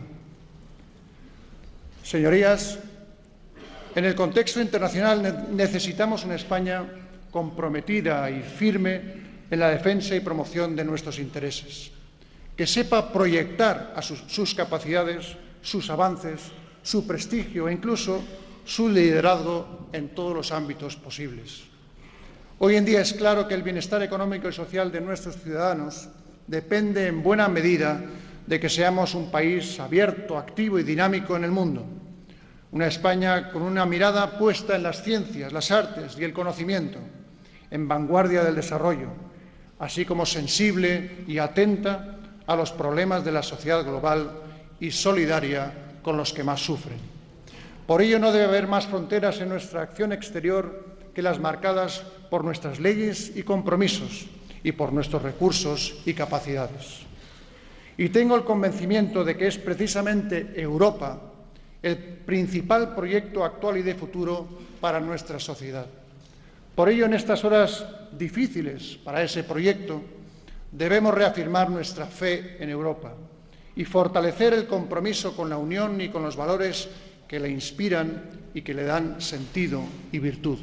Señorías, en el contexto internacional necesitamos una España comprometida y firme en la defensa y promoción de nuestros intereses, que sepa proyectar a sus, sus capacidades, sus avances, su prestigio e incluso su liderazgo en todos los ámbitos posibles. Hoy en día es claro que el bienestar económico y social de nuestros ciudadanos depende en buena medida de que seamos un país abierto, activo y dinámico en el mundo. Una España con una mirada puesta en las ciencias, las artes y el conocimiento, en vanguardia del desarrollo, así como sensible y atenta a los problemas de la sociedad global y solidaria con los que más sufren. Por ello no debe haber más fronteras en nuestra acción exterior que las marcadas por nuestras leyes y compromisos y por nuestros recursos y capacidades. Y tengo el convencimiento de que es precisamente Europa el principal proyecto actual y de futuro para nuestra sociedad. Por ello, en estas horas difíciles para ese proyecto, debemos reafirmar nuestra fe en Europa y fortalecer el compromiso con la Unión y con los valores que la inspiran y que le dan sentido y virtud.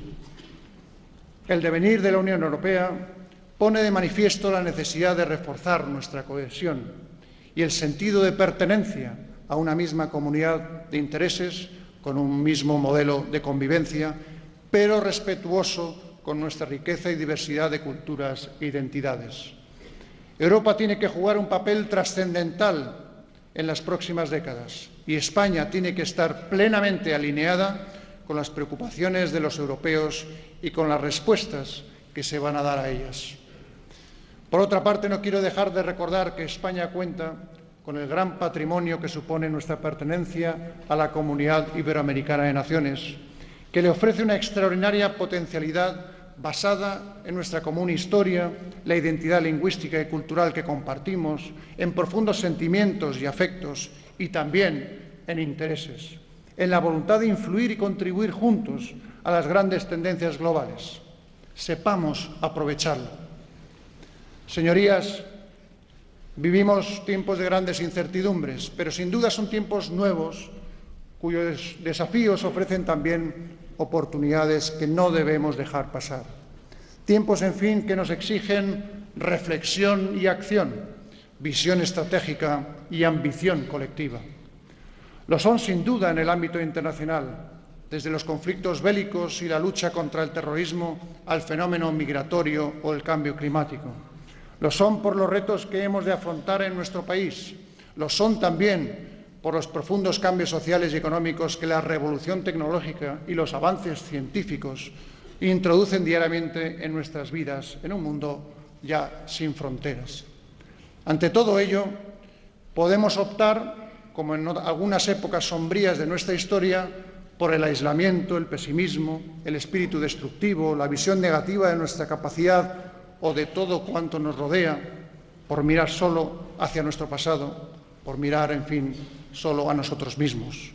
El devenir de la Unión Europea pone de manifiesto la necesidad de reforzar nuestra cohesión y el sentido de pertenencia a una misma comunidad de intereses con un mismo modelo de convivencia, pero respetuoso con nuestra riqueza y diversidad de culturas e identidades. Europa tiene que jugar un papel trascendental en las próximas décadas y España tiene que estar plenamente alineada con las preocupaciones de los europeos y con las respuestas que se van a dar a ellas. Por otra parte, no quiero dejar de recordar que España cuenta con el gran patrimonio que supone nuestra pertenencia a la Comunidad Iberoamericana de Naciones, que le ofrece una extraordinaria potencialidad basada en nuestra común historia, la identidad lingüística y cultural que compartimos, en profundos sentimientos y afectos y también en intereses, en la voluntad de influir y contribuir juntos a las grandes tendencias globales. Sepamos aprovecharlo. Señorías, vivimos tiempos de grandes incertidumbres, pero sin duda son tiempos nuevos cuyos desafíos ofrecen también oportunidades que no debemos dejar pasar. Tiempos, en fin, que nos exigen reflexión y acción, visión estratégica y ambición colectiva. Lo son sin duda en el ámbito internacional, desde los conflictos bélicos y la lucha contra el terrorismo al fenómeno migratorio o el cambio climático. Lo son por los retos que hemos de afrontar en nuestro país. Lo son también por los profundos cambios sociales y económicos que la revolución tecnológica y los avances científicos introducen diariamente en nuestras vidas, en un mundo ya sin fronteras. Ante todo ello, podemos optar, como en algunas épocas sombrías de nuestra historia, por el aislamiento, el pesimismo, el espíritu destructivo, la visión negativa de nuestra capacidad o de todo cuanto nos rodea, por mirar solo hacia nuestro pasado, por mirar, en fin, solo a nosotros mismos.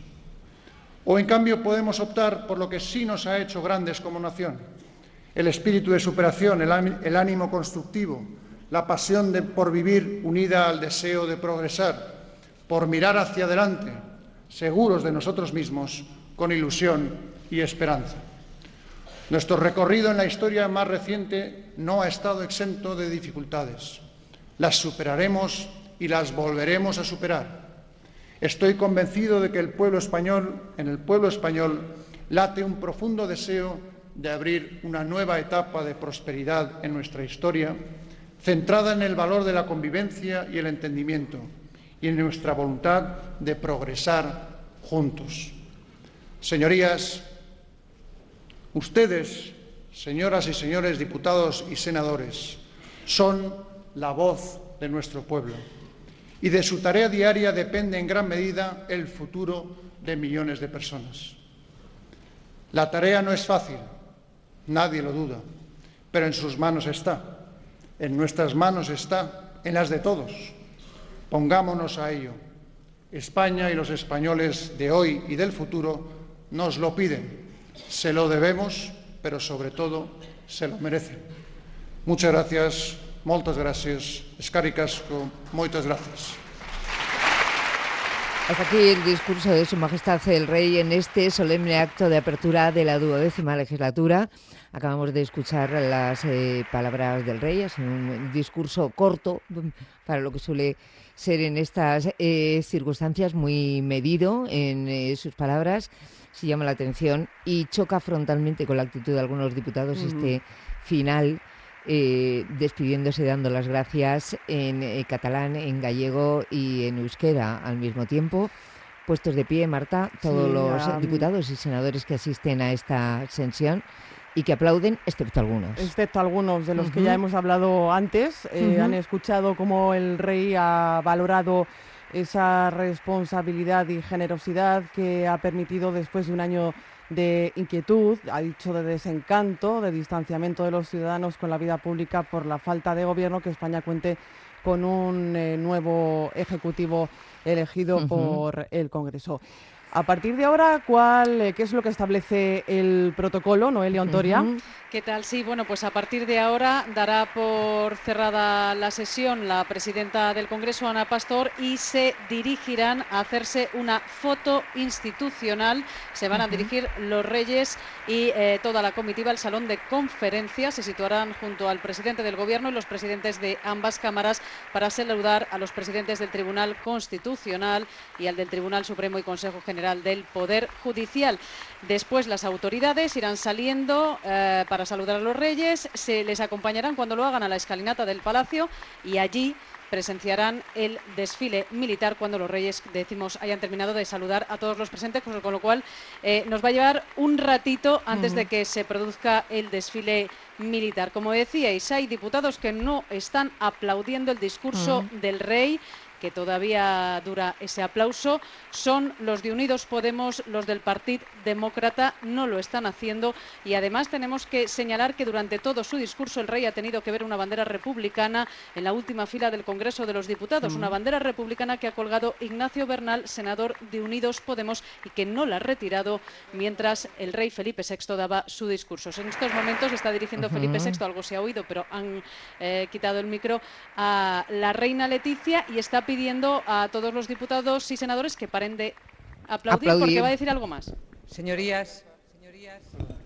O, en cambio, podemos optar por lo que sí nos ha hecho grandes como nación, el espíritu de superación, el ánimo constructivo, la pasión de, por vivir unida al deseo de progresar, por mirar hacia adelante, seguros de nosotros mismos, con ilusión y esperanza. Nuestro recorrido en la historia más reciente no ha estado exento de dificultades. Las superaremos y las volveremos a superar. Estoy convencido de que el pueblo español, en el pueblo español late un profundo deseo de abrir una nueva etapa de prosperidad en nuestra historia, centrada en el valor de la convivencia y el entendimiento, y en nuestra voluntad de progresar juntos. Señorías, ustedes, señoras y señores diputados y senadores, Son la voz de nuestro pueblo y de su tarea diaria depende en gran medida el futuro de millones de personas. La tarea no es fácil, nadie lo duda, pero en sus manos está, en nuestras manos está, en las de todos. Pongámonos a ello. España y los españoles de hoy y del futuro nos lo piden. Se lo debemos, pero sobre todo se lo merecen. Muchas gracias, moltes gràcies, eskerrik asko, moitas gracias. Hasta aquí el discurso de Su Majestad el Rey en este solemne acto de apertura de la duodécima legislatura. Acabamos de escuchar las eh, palabras del Rey, es un discurso corto para lo que suele ser en estas eh, circunstancias, muy medido en eh, sus palabras. Se llama la atención y choca frontalmente con la actitud de algunos diputados mm. este final, eh, despidiéndose, dando las gracias en eh, catalán, en gallego y en euskera al mismo tiempo. Puestos de pie, Marta, todos sí, los um... diputados y senadores que asisten a esta sesión y que aplauden, excepto algunos. Excepto algunos de los uh-huh. que ya hemos hablado antes. Eh, uh-huh. Han escuchado cómo el Rey ha valorado esa responsabilidad y generosidad que ha permitido, después de un año de inquietud, ha dicho de desencanto, de distanciamiento de los ciudadanos con la vida pública por la falta de gobierno, que España cuente con un eh, nuevo ejecutivo elegido uh-huh. por el Congreso. A partir de ahora, ¿cuál, eh, ¿qué es lo que establece el protocolo, Noelia Ontoria? Uh-huh. ¿Qué tal? Sí, bueno, pues a partir de ahora dará por cerrada la sesión la presidenta del Congreso, Ana Pastor, y se dirigirán a hacerse una foto institucional. Se van uh-huh. a dirigir los reyes y eh, toda la comitiva al salón de conferencias. Se situarán junto al presidente del Gobierno y los presidentes de ambas cámaras para saludar a los presidentes del Tribunal Constitucional y al del Tribunal Supremo y Consejo General del Poder Judicial. Después las autoridades irán saliendo eh, para saludar a los reyes, se les acompañarán cuando lo hagan a la escalinata del Palacio y allí presenciarán el desfile militar cuando los reyes, decimos, hayan terminado de saludar a todos los presentes, con lo cual eh, nos va a llevar un ratito antes uh-huh. de que se produzca el desfile militar. Como decíais, hay diputados que no están aplaudiendo el discurso uh-huh. del Rey, que todavía dura ese aplauso. Son los de Unidos Podemos, los del Partido Demócrata, no lo están haciendo. Y además tenemos que señalar que durante todo su discurso el Rey ha tenido que ver una bandera republicana en la última fila del Congreso de los Diputados, mm. una bandera republicana que ha colgado Ignacio Bernal, senador de Unidos Podemos, y que no la ha retirado mientras el Rey Felipe sexto daba su discurso. En estos momentos está dirigiendo uh-huh. Felipe sexto, algo se ha oído, pero han eh, quitado el micro a la reina Leticia y está pidiendo a todos los diputados y senadores que paren de aplaudir, aplaudir. porque va a decir algo más. Señorías, señorías.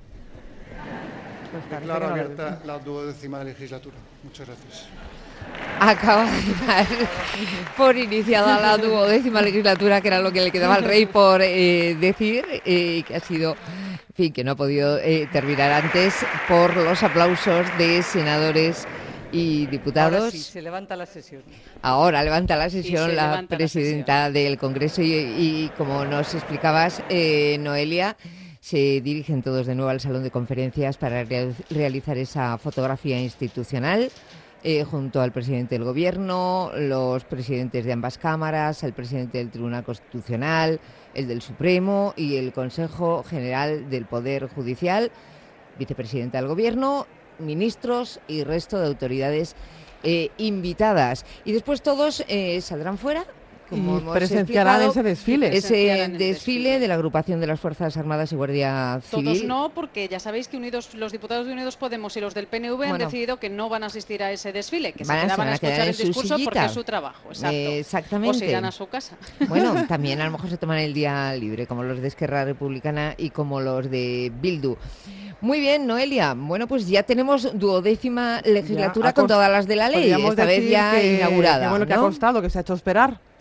Declaro abierta la duodécima legislatura. Muchas gracias. Acaba de dar por iniciada la duodécima legislatura, que era lo que le quedaba al Rey por eh, decir, y eh, que ha sido, en fin, que no ha podido eh, terminar antes por los aplausos de senadores y diputados. Ahora sí, se levanta la sesión. Ahora levanta la sesión la levanta presidenta la sesión. del Congreso y, y como nos explicabas, eh, Noelia, se dirigen todos de nuevo al salón de conferencias para real, realizar esa fotografía institucional eh, junto al presidente del Gobierno, los presidentes de ambas cámaras, el presidente del Tribunal Constitucional, el del Supremo y el Consejo General del Poder Judicial, vicepresidenta del Gobierno, ministros y resto de autoridades eh, invitadas. Y después todos eh, saldrán fuera, como y presenciarán ese desfile. Ese desfile, desfile de la agrupación de las Fuerzas Armadas y Guardia Civil. Todos no, porque ya sabéis que Unidos, los diputados de Unidos Podemos y los del P N V bueno, han decidido que no van a asistir a ese desfile, que se quedaban a, a escuchar el discurso porque es su trabajo. Exacto. Eh, exactamente. O se irán a su casa. Bueno, también a lo mejor se toman el día libre, como los de Esquerra Republicana y como los de Bildu. Muy bien, Noelia. Bueno, pues ya tenemos duodécima legislatura con todas las de la ley, esta vez ya que, inaugurada. Que bueno, ¿no? que ha costado, que se ha hecho esperar.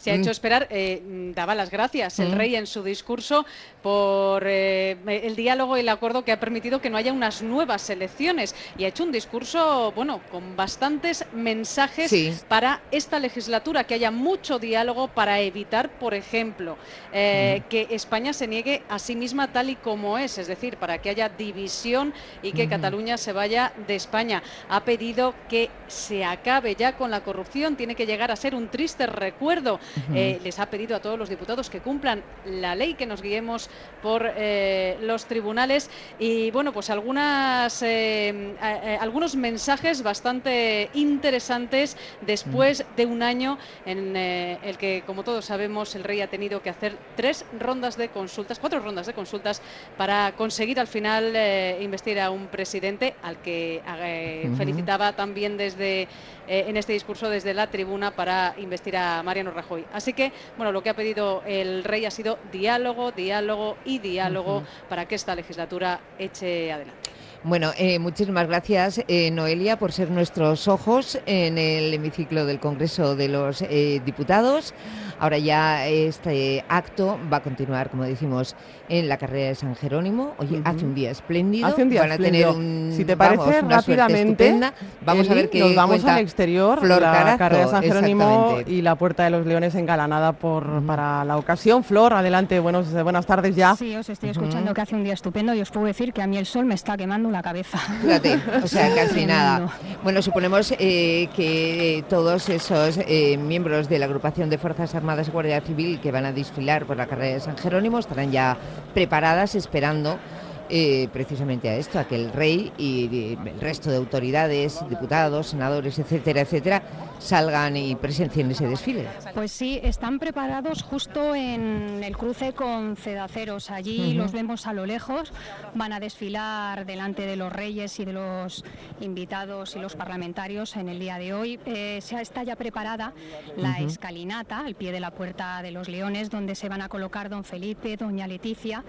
Se ha hecho esperar, eh, daba las gracias el rey en su discurso por eh, el diálogo y el acuerdo que ha permitido que no haya unas nuevas elecciones, y ha hecho un discurso, bueno, con bastantes mensajes sí. para esta legislatura, que haya mucho diálogo para evitar, por ejemplo, eh, mm. que España se niegue a sí misma tal y como es, es decir, para que haya división y que mm. Cataluña se vaya de España. Ha pedido que se acabe ya con la corrupción, tiene que llegar a ser un triste recuerdo. Uh-huh. eh, les ha pedido a todos los diputados que cumplan la ley, que nos guiemos por eh, los tribunales, y bueno, pues algunas eh, eh, algunos mensajes bastante interesantes después uh-huh. de un año en eh, el que, como todos sabemos, el rey ha tenido que hacer tres rondas de consultas, cuatro rondas de consultas para conseguir al final eh, investir a un presidente al que eh, uh-huh. felicitaba también desde eh, en este discurso desde la tribuna para investir a Mariano Rajoy. Así que, bueno, lo que ha pedido el rey ha sido diálogo, diálogo y diálogo uh-huh. para que esta legislatura eche adelante. Bueno, eh, muchísimas gracias, eh, Noelia, por ser nuestros ojos en el hemiciclo del Congreso de los eh, Diputados. Ahora ya este acto va a continuar, como decimos, en la carrera de San Jerónimo. Oye, uh-huh. hace un día espléndido. Hace un día Van espléndido. a tener un, si te parece, vamos, una rápidamente, vamos Eli, a ver qué nos vamos cuenta al exterior, Flor la Carazo, carrera de San Jerónimo y la Puerta de los Leones engalanada por, uh-huh. para la ocasión. Flor, adelante, buenos, buenas tardes ya. Sí, os estoy escuchando uh-huh. que hace un día estupendo y os puedo decir que a mí el sol me está quemando la cabeza. Fíjate, o sea, casi nada. Bueno, suponemos eh, que eh, todos esos eh, miembros de la agrupación de Fuerzas Armadas y Guardia Civil que van a desfilar por la carrera de San Jerónimo estarán ya preparadas, esperando eh, precisamente a esto, a que el rey y, y el resto de autoridades, diputados, senadores, etcétera, etcétera, salgan y presencien ese desfile. Pues sí, están preparados justo en el cruce con Cedaceros. Allí uh-huh. los vemos a lo lejos. Van a desfilar delante de los reyes y de los invitados y los parlamentarios en el día de hoy. Eh, se está ya preparada la uh-huh. escalinata al pie de la Puerta de los Leones, donde se van a colocar don Felipe, doña Leticia,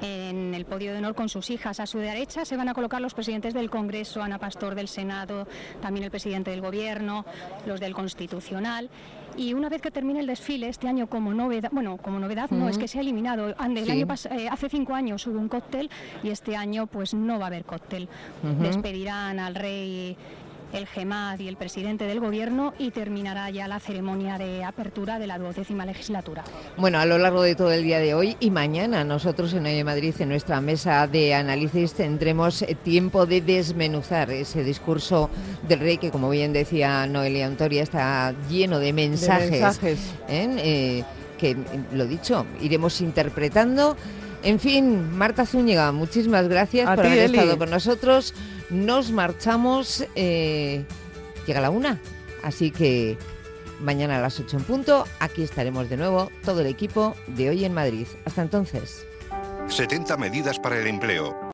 en el podio de honor con sus hijas. A su derecha se van a colocar los presidentes del Congreso, Ana Pastor del Senado, también el presidente del Gobierno, los del Constitucional. Y una vez que termine el desfile, este año como novedad, bueno, como novedad uh-huh. no, es que se ha eliminado. El sí. año pas- eh, hace cinco años hubo un cóctel y este año pues no va a haber cóctel. Uh-huh. Despedirán al rey el Gemad y el presidente del Gobierno y terminará ya la ceremonia de apertura de la duodécima legislatura. Bueno, a lo largo de todo el día de hoy y mañana nosotros en Hoy en Madrid, en nuestra mesa de análisis, tendremos tiempo de desmenuzar ese discurso del rey que, como bien decía Noelia Ontoria, está lleno de mensajes, de mensajes. ¿eh? Eh, que, lo dicho, iremos interpretando. En fin, Marta Zúñiga, muchísimas gracias a por ti, haber Eli. estado con nosotros. Nos marchamos, eh, llega la una, así que mañana a las ocho en punto, aquí estaremos de nuevo, todo el equipo de Hoy en Madrid. Hasta entonces. setenta medidas para el empleo.